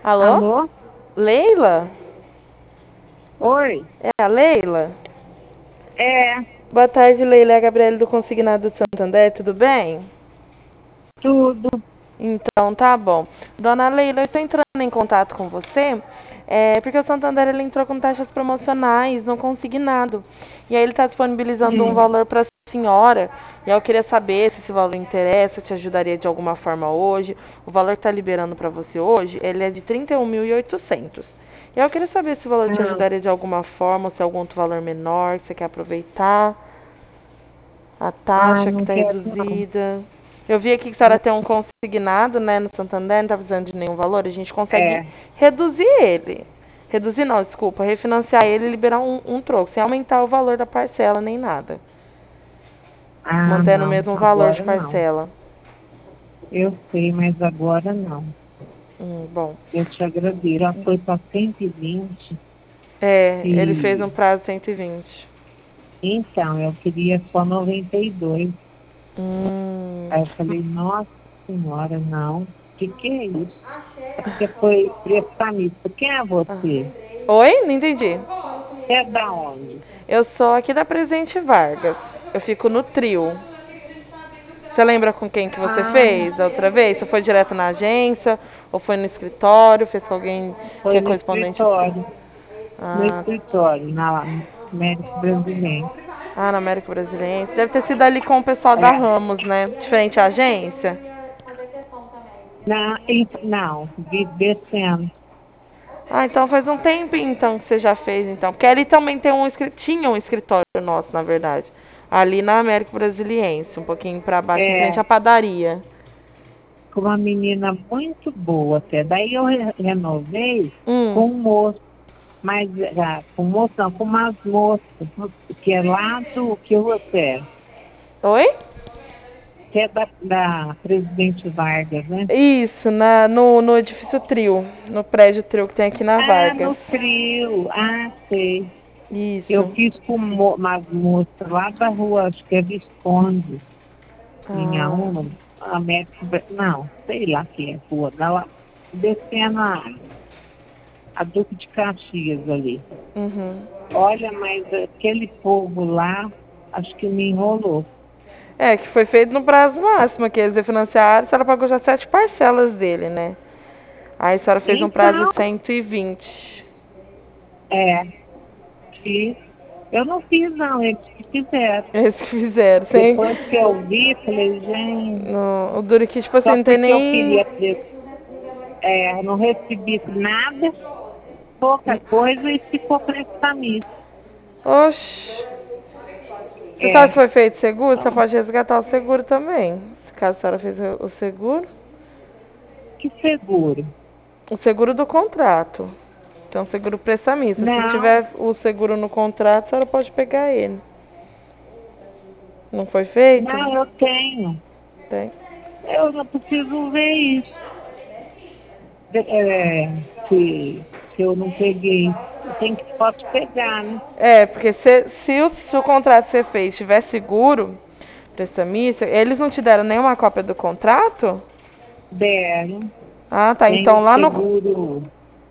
Alô? Alô? Leila? Oi? É a Leila? É, Boa tarde, Leila. É a Gabriela do Consignado de Santander, tudo bem? tudo. Então, tá bom. Dona Leila, eu estou entrando em contato com você porque o Santander ele entrou com taxas promocionais no consignado. E aí ele está disponibilizando um Hum. valor para a senhora. E eu queria saber se esse valor interessa, te ajudaria de alguma forma hoje. O valor que está liberando para você hoje, ele é de 31.800. E eu queria saber se o valor te Ah, ajudaria de alguma forma, ou se é algum outro valor menor que você quer aproveitar. A taxa que não está quero não. reduzida. Eu vi aqui que a senhora tem um consignado, né, no Santander, não está precisando de nenhum valor. A gente consegue É. reduzir ele. Reduzir não, desculpa. Refinanciar ele e liberar um troco, sem aumentar o valor da parcela nem nada. Ah, Mantendo o não, mesmo valor de agora não. parcela. Eu sei, mas agora não. Bom. Eu te agradeço. Já foi para 120 É, ele fez um e prazo de 120. então eu queria só 92. Hum. Aí eu falei, nossa senhora, não. Que é isso? É porque foi prestamista. Quem é Ah. você? Oi? Não entendi. É da onde? Eu sou aqui da Presidente Vargas. Eu fico no trio. Você lembra com quem que você Ah, fez da outra vez? Você foi direto na agência? Ou foi no escritório? Fez com alguém que foi é no correspondente seu? escritório. No Ah, escritório, na América Brasileira. na América Brasileira. Deve ter sido ali com o pessoal da É. Ramos, né? Diferente à agência. Não, descendo. Ah, então faz um tempo então que você já fez, então. Porque ali também tem tinha um escritório nosso, na verdade. Ali na América Brasiliense, um pouquinho pra baixo, em frente É, à padaria. com uma menina muito boa até. Daí eu renovei Hum. com um moço, mas com moço não, com umas moças, que é lá do que você é, Oi? que é da Presidente Vargas, né? Isso, no edifício Trio, no prédio Trio que tem aqui na Ah, Vargas. no trio. Ah, sei. Eu Isso. fiz com umas moças lá da rua, acho que é Visconde. Tinha Ah, uma, América, não, sei lá que é rua, dela, descendo a Duque de Caxias ali. uhum. Olha, mas aquele povo lá, acho que me enrolou. É, que foi feito no prazo máximo, que eles refinanciaram, a senhora pagou já 7 parcelas dele, né? Aí a senhora fez um prazo Então, de 120. é, que eu não fiz não, eles que fizeram. Eles que fizeram, sem... Depois que eu vi, falei, gente, No, o duro que, tipo assim, só não tem porque eu nem... queria, não recebi nada, pouca coisa e ficou prestamista. Oxi. Você sabe se É, foi feito seguro? Você então, pode resgatar o seguro também. Se caso a senhora fez o seguro. que seguro. O seguro do contrato. Então, seguro prestamista. Se Não, tiver o seguro no contrato, a senhora pode pegar ele. Não foi feito? não, eu tenho. Tem. Eu não preciso ver isso. Se eu não peguei. Eu tenho que posso pegar, né? É, porque se o contrato que você fez tiver seguro, prestamista, eles não te deram nenhuma cópia do contrato? Deram. Ah, tá. Tem o Então lá no. seguro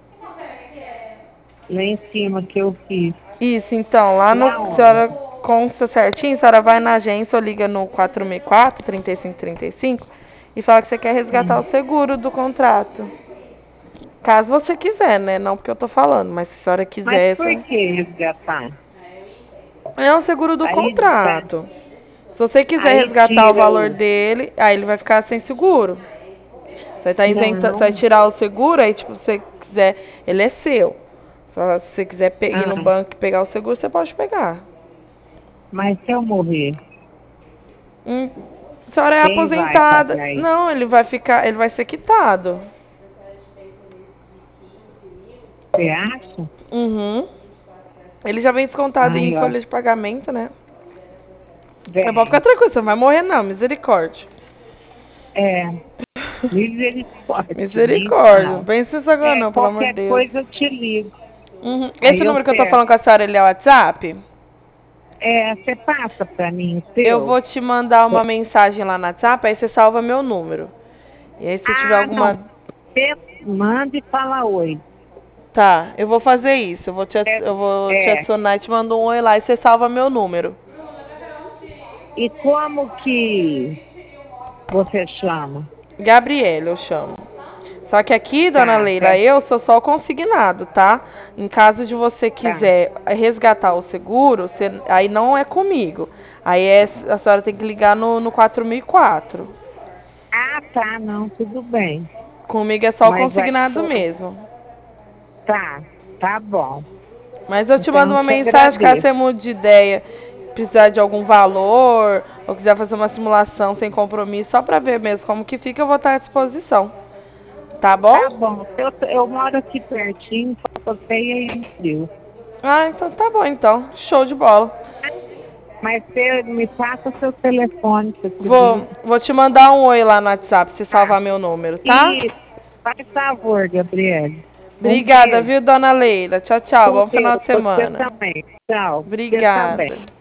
lá em cima que eu fiz. Isso, então, lá no. Lá A onde? senhora consta certinho, a senhora vai na agência ou liga no 464 3535 e fala que você quer resgatar Hum. o seguro do contrato. Caso você quiser, né? Não porque eu tô falando, mas se a senhora Mas quiser, por que resgatar? é um seguro do Aí, contrato. Se você quiser aí resgatar o tira valor o. dele, aí ele vai ficar sem seguro. Você vai estar isenta, você vai Não. tirar o seguro, aí tipo, se você quiser, ele é seu. Só se você quiser ir no Ah, banco e pegar o seguro, você pode pegar. mas se eu morrer, Hum, a senhora é quem vai aposentada. pagar isso? Não, ele vai ser quitado. Você acha? Uhum. Ele já vem descontado em Ai, ó. folha de pagamento, né? Mas pode ficar Vem. tranquilo, você não vai morrer não, misericórdia. É, misericórdia, nem Misericórdia, não fala. pense nisso agora É, não, pelo amor de qualquer Deus. coisa eu te ligo. Uhum. Aí Esse eu número que eu tô peço. falando com a senhora, ele é o WhatsApp? Você passa para mim o Eu seu? vou te mandar uma mensagem lá no WhatsApp, aí você salva meu número. E aí se tiver Ah, não. alguma... manda e fala oi. Tá, eu vou fazer isso. Eu vou te adicionar e te mando um oi lá e você salva meu número. E como que você chama? Gabriela, eu chamo. Só que aqui, dona Tá, Leila, eu sou só o consignado, tá? Em caso de você tá. quiser resgatar o seguro, aí não é comigo. Aí a senhora tem que ligar no 4004. Ah, tá, não, tudo bem. Comigo é só o Mas vai consignado por... mesmo. Tá, tá bom. Mas eu te mando Então, uma te mensagem caso agradeço. você mude de ideia, precisar de algum valor, ou quiser fazer uma simulação sem compromisso, só pra ver mesmo como que fica, eu vou estar à disposição. Tá Tá bom? bom. Eu moro aqui pertinho, só você em Frio. Ah, então tá bom então. Show de bola. Mas você me passa seu telefone, se você Vou, liga. vou te mandar um oi lá no WhatsApp, se Tá. salvar meu número, tá? E faz favor, Gabriele. Um Obrigada, beijo. viu, dona Leila? Tchau, tchau. Com Bom final Deus. de Você semana. também. Tchau. Você também. Obrigada.